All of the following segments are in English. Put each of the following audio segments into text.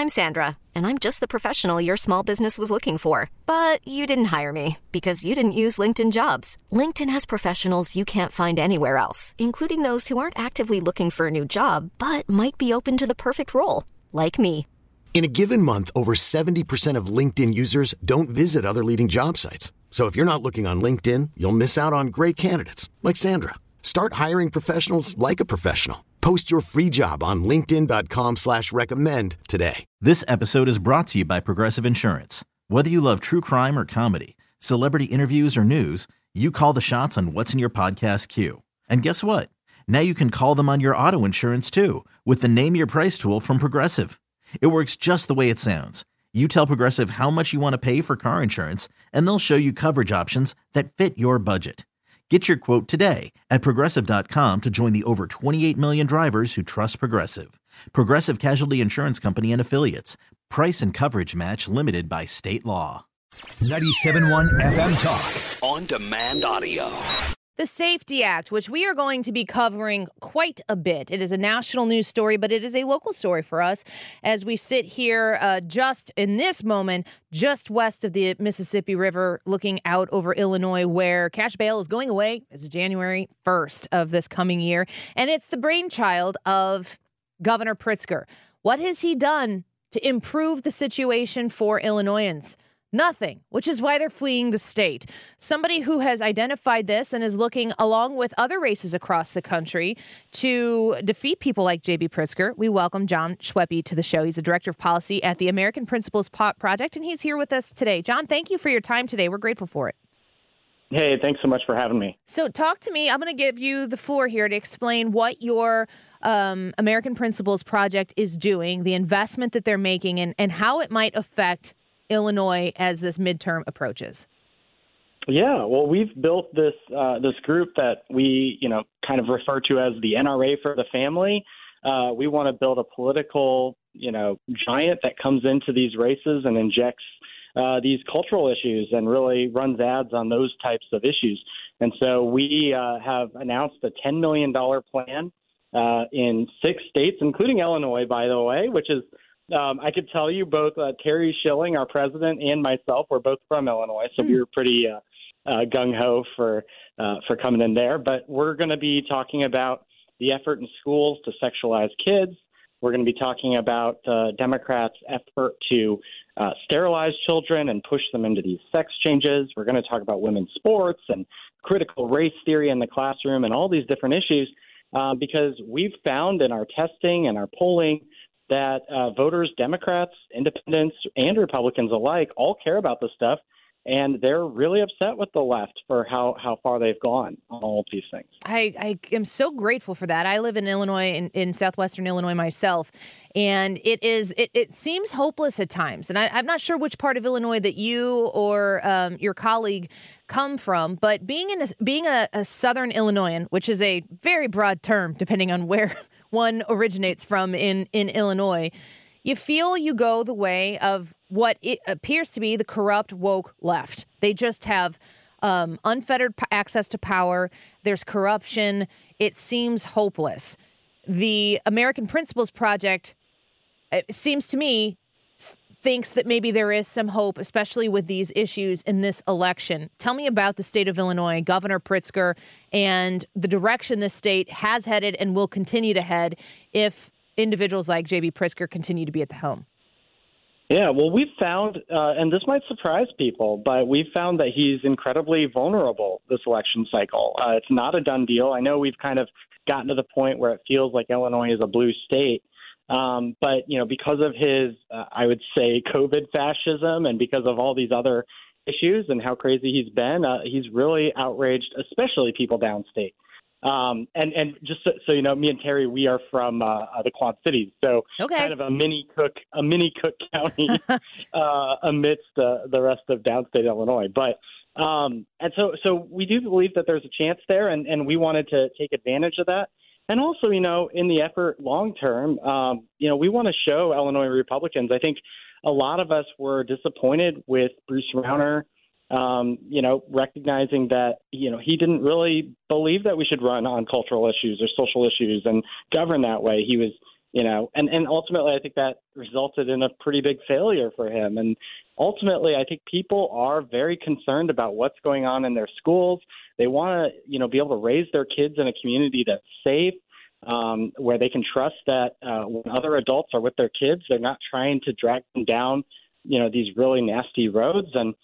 I'm Sandra, and I'm just the professional your small business was looking for. But you didn't hire me because you didn't use LinkedIn Jobs. LinkedIn has professionals you can't find anywhere else, including those who aren't actively looking for a new job, but might be open to the perfect role, like me. In a given month, over 70% of LinkedIn users don't visit other leading job sites. So if you're not looking on LinkedIn, you'll miss out on great candidates like Sandra. Start hiring professionals like a professional. Post your free job on linkedin.com/recommend today. This episode is brought to you by Progressive Insurance. Whether you love true crime or comedy, celebrity interviews or news, you call the shots on what's in your podcast queue. And guess what? Now you can call them on your auto insurance too with the Name Your Price tool from Progressive. It works just the way it sounds. You tell Progressive how much you want to pay for car insurance, and they'll show you coverage options that fit your budget. Get your quote today at Progressive.com to join the over 28 million drivers who trust Progressive. Progressive Casualty Insurance Company and Affiliates. Price and coverage match limited by state law. 97.1 FM Talk. On demand audio. The SAFETY Act, which we are going to be covering quite a bit. It is a national news story, but it is a local story for us as we sit here just in this moment, just west of the Mississippi River, looking out over Illinois, where cash bail is going away as of January 1st of this coming year. And it's the brainchild of Governor Pritzker. What has he done to improve the situation for Illinoisans? Nothing, which is why they're fleeing the state. Somebody who has identified this and is looking, along with other races across the country, to defeat people like J.B. Pritzker. We welcome John Schweppe to the show. He's the Director of Policy at the American Principles Project, and he's here with us today. John, thank you for your time today. We're grateful for it. Hey, thanks so much for having me. So talk to me. I'm going to give you the floor here to explain what your American Principles Project is doing, the investment that they're making, and how it might affect Illinois as this midterm approaches. Yeah, well, we've built this group that we, kind of refer to as the NRA for the family. We want to build a political, giant that comes into these races and injects these cultural issues and really runs ads on those types of issues. And so we have announced a $10 million plan in 6 states, including Illinois, by the way, which is I could tell you both Terry Schilling, our president, and myself were both from Illinois, so we were pretty gung-ho for coming in there. But we're going to be talking about the effort in schools to sexualize kids. We're going to be talking about Democrats' effort to sterilize children and push them into these sex changes. We're going to talk about women's sports and critical race theory in the classroom and all these different issues because we've found in our testing and our polling that voters, Democrats, independents, and Republicans alike all care about this stuff, and they're really upset with the left for how far they've gone on all of these things. I am so grateful for that. I live in Illinois, in southwestern Illinois myself, and it seems hopeless at times. And I'm not sure which part of Illinois that you or your colleague come from, but being a Southern Illinoisan, which is a very broad term depending on where one originates from in Illinois, you feel you go the way of what it appears to be the corrupt, woke left. They just have unfettered access to power. There's corruption. It seems hopeless. The American Principles Project, it seems to me, thinks that maybe there is some hope, especially with these issues in this election. Tell me about the state of Illinois, Governor Pritzker, and the direction this state has headed and will continue to head if individuals like J.B. Pritzker continue to be at the helm. Yeah, well, we've found, and this might surprise people, but we've found that he's incredibly vulnerable this election cycle. It's not a done deal. I know we've kind of gotten to the point where it feels like Illinois is a blue state. But, because of his, I would say, COVID fascism and because of all these other issues and how crazy he's been, he's really outraged, especially people downstate. And just so you know, me and Terry, we are from the Quad Cities, so kind of a mini Cook County amidst the rest of downstate Illinois. But and so we do believe that there's a chance there, and we wanted to take advantage of that. And also, in the effort long term, we want to show Illinois Republicans. I think a lot of us were disappointed with Bruce Rauner, recognizing that, he didn't really believe that we should run on cultural issues or social issues and govern that way. He was, And ultimately, I think that resulted in a pretty big failure for him. And ultimately, I think people are very concerned about what's going on in their schools. They want to, be able to raise their kids in a community that's safe, where they can trust that when other adults are with their kids, they're not trying to drag them down, these really nasty roads. And,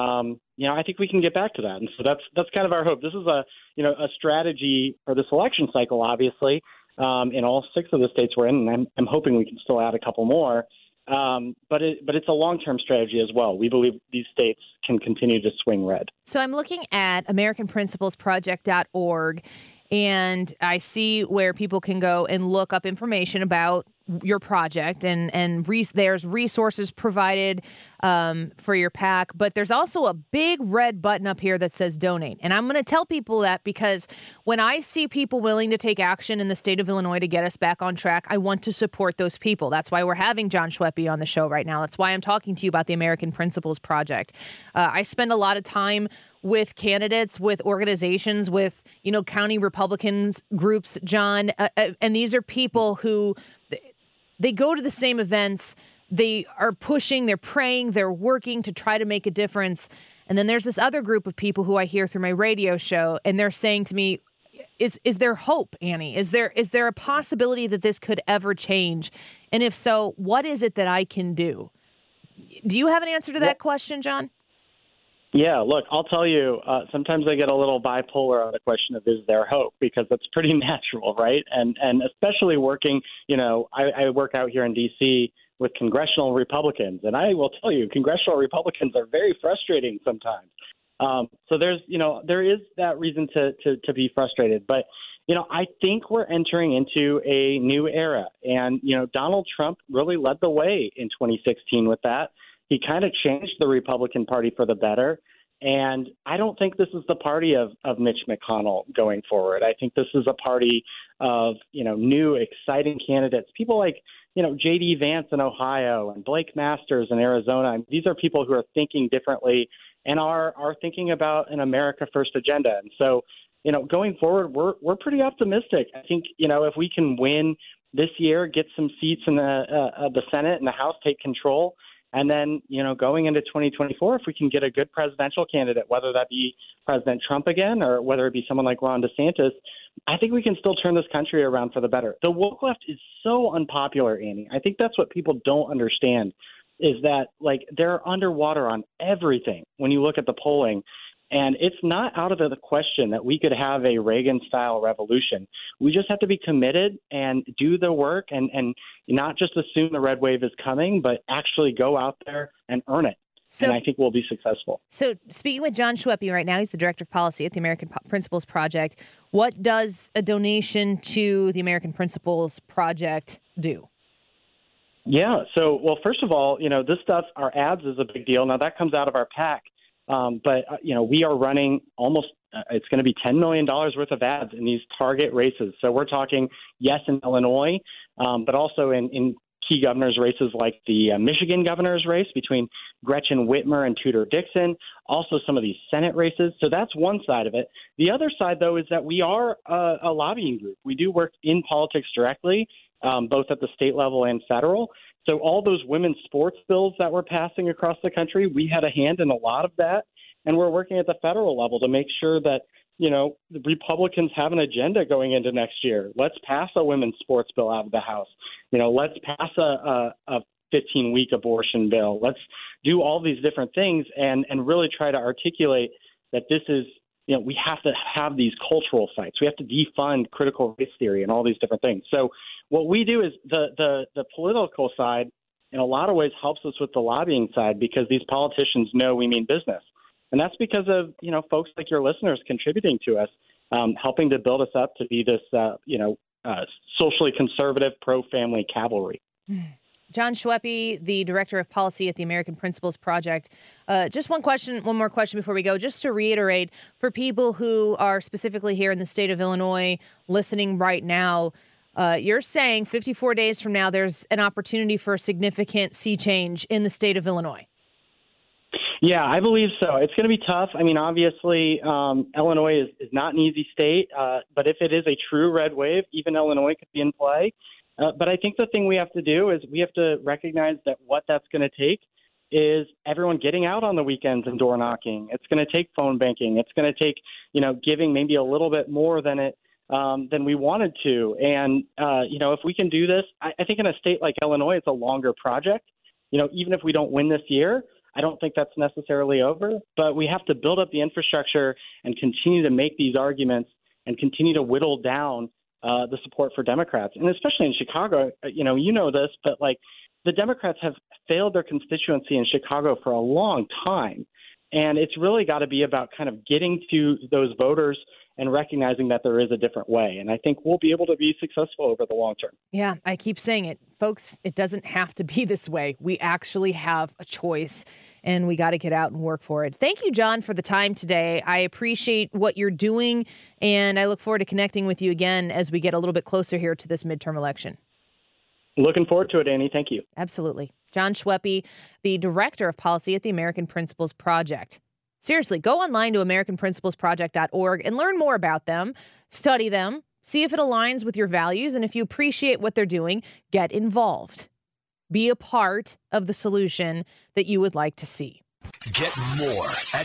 I think we can get back to that. And so that's kind of our hope. This is a strategy for this election cycle, obviously, in all 6 of the states we're in. And I'm hoping we can still add a couple more. But it's a long-term strategy as well. We believe these states can continue to swing red. So I'm looking at AmericanPrinciplesProject.org, and I see where people can go and look up information about your project, and there's resources provided for your PAC, but there's also a big red button up here that says donate. And I'm going to tell people that because when I see people willing to take action in the state of Illinois to get us back on track, I want to support those people. That's why we're having John Schweppe on the show right now. That's why I'm talking to you about the American Principles Project. I spend a lot of time with candidates, with organizations, with, county Republicans groups, John, and these are people who they go to the same events. They are pushing, they're praying, they're working to try to make a difference. And then there's this other group of people who I hear through my radio show, and they're saying to me, is there hope, Annie? Is there a possibility that this could ever change? And if so, what is it that I can do? Do you have an answer to that question, John? Yeah, look, I'll tell you, sometimes I get a little bipolar on the question of is there hope, because that's pretty natural, right? And especially working, I work out here in D.C. with congressional Republicans, and I will tell you, congressional Republicans are very frustrating sometimes. So there is that reason to be frustrated. But, I think we're entering into a new era. And, Donald Trump really led the way in 2016 with that. He kind of changed the Republican Party for the better. And I don't think this is the party of Mitch McConnell going forward. I think this is a party of, new, exciting candidates, people like, J.D. Vance in Ohio and Blake Masters in Arizona. And these are people who are thinking differently and are thinking about an America First agenda. And so, going forward, we're pretty optimistic. I think, if we can win this year, get some seats in the Senate and the House, take control. And then, going into 2024, if we can get a good presidential candidate, whether that be President Trump again or whether it be someone like Ron DeSantis, I think we can still turn this country around for the better. The woke left is so unpopular, Annie. I think that's what people don't understand is that, they're underwater on everything when you look at the polling. And it's not out of the question that we could have a Reagan-style revolution. We just have to be committed and do the work and not just assume the red wave is coming, but actually go out there and earn it. And I think we'll be successful. So speaking with John Schweppe right now, he's the Director of Policy at the American Principles Project. What does a donation to the American Principles Project do? Yeah. So, well, first of all, this stuff, our ads is a big deal. Now, that comes out of our PAC. But we are running almost it's going to be $10 million worth of ads in these target races. So we're talking, yes, in Illinois, but also in key governors' races like the Michigan governor's race between Gretchen Whitmer and Tudor Dixon, also some of these Senate races. So that's one side of it. The other side, though, is that we are a lobbying group. We do work in politics directly, both at the state level and federal. So all those women's sports bills that we're passing across the country, we had a hand in a lot of that. And we're working at the federal level to make sure that, the Republicans have an agenda going into next year. Let's pass a women's sports bill out of the House. Let's pass a 15-week abortion bill. Let's do all these different things and really try to articulate that this is, we have to have these cultural fights. We have to defund critical race theory and all these different things. So what we do is the political side in a lot of ways helps us with the lobbying side because these politicians know we mean business. And that's because of, folks like your listeners contributing to us, helping to build us up to be this, socially conservative, pro-family cavalry. John Schweppe, the Director of Policy at the American Principles Project. Just one more question before we go. Just to reiterate, for people who are specifically here in the state of Illinois listening right now, you're saying 54 days from now, there's an opportunity for a significant sea change in the state of Illinois. Yeah, I believe so. It's going to be tough. I mean, obviously, Illinois is not an easy state, but if it is a true red wave, even Illinois could be in play. But I think the thing we have to do is we have to recognize that what that's going to take is everyone getting out on the weekends and door knocking. It's going to take phone banking. It's going to take, giving maybe a little bit more than we wanted to. And, if we can do this, I think in a state like Illinois, it's a longer project. Even if we don't win this year, I don't think that's necessarily over. But we have to build up the infrastructure and continue to make these arguments and continue to whittle down the support for Democrats. And especially in Chicago, this, but the Democrats have failed their constituency in Chicago for a long time. And it's really got to be about kind of getting to those voters and recognizing that there is a different way. And I think we'll be able to be successful over the long term. Yeah, I keep saying it. Folks, it doesn't have to be this way. We actually have a choice, and we got to get out and work for it. Thank you, John, for the time today. I appreciate what you're doing, and I look forward to connecting with you again as we get a little bit closer here to this midterm election. Looking forward to it, Annie. Thank you. Absolutely. John Schweppe, the Director of Policy at the American Principles Project. Seriously, go online to AmericanPrinciplesProject.org and learn more about them, study them, see if it aligns with your values, and if you appreciate what they're doing, get involved. Be a part of the solution that you would like to see. Get more at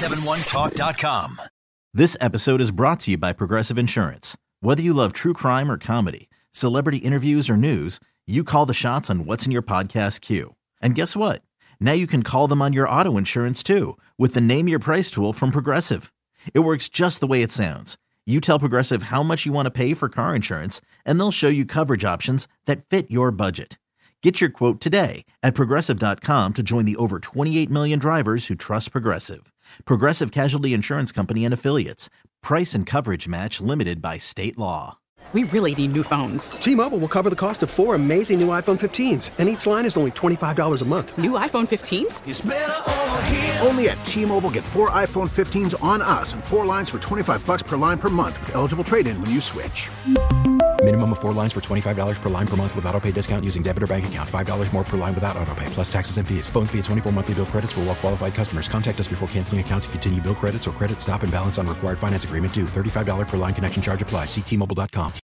971talk.com. This episode is brought to you by Progressive Insurance. Whether you love true crime or comedy, celebrity interviews or news, you call the shots on what's in your podcast queue. And guess what? Now you can call them on your auto insurance too with the Name Your Price tool from Progressive. It works just the way it sounds. You tell Progressive how much you want to pay for car insurance, and they'll show you coverage options that fit your budget. Get your quote today at Progressive.com to join the over 28 million drivers who trust Progressive. Progressive Casualty Insurance Company and Affiliates. Price and coverage match limited by state law. We really need new phones. T-Mobile will cover the cost of 4 amazing new iPhone 15s, and each line is only $25 a month. New iPhone 15s? It's better over here. Only at T-Mobile, get 4 iPhone 15s on us and 4 lines for $25 per line per month with eligible trade-in when you switch. Minimum of 4 lines for $25 per line per month with autopay discount using debit or bank account. $5 more per line without autopay, plus taxes and fees. Phone fee at 24 monthly bill credits for well-qualified customers. Contact us before canceling account to continue bill credits or credit stop and balance on required finance agreement due. $35 per line connection charge applies. See T-Mobile.com.